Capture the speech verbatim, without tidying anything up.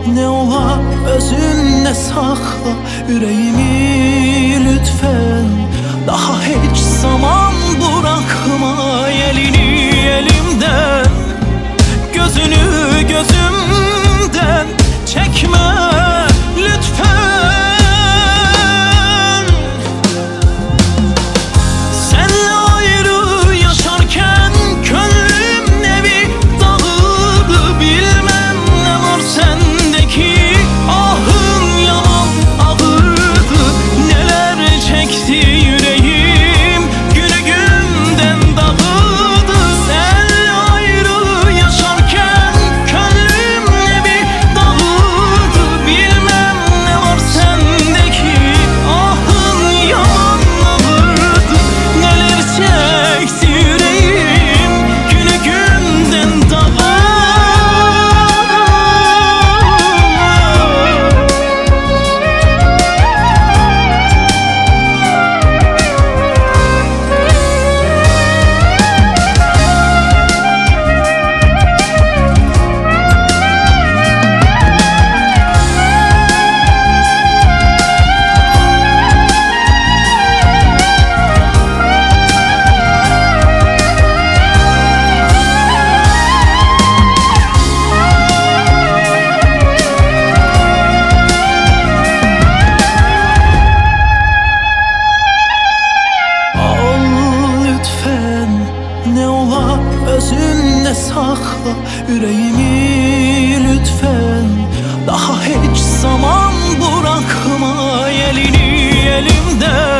Ne olar özünde sakla yüreğimi lütfen. Daha hiç zaman bırakma elini elimden. Gözünü gözümden çekme lütfen. Senle ayrı yaşarken gönlüm nevi dağıldı. Bilmem ne var sendeki, ahın yalan ağırdı. Neler çekti yüreğim, günü günden dağıldı. Senle ayrı yaşarken gönlüm nevi dağıldı. Bilmem ne var sendeki, ahın yalan ağırdı. Neler çekti yüreğim, günü günden dağıldı. Ne olar özünde sakla yüreğimi lütfen. Daha hiç zaman bırakma elini elimden.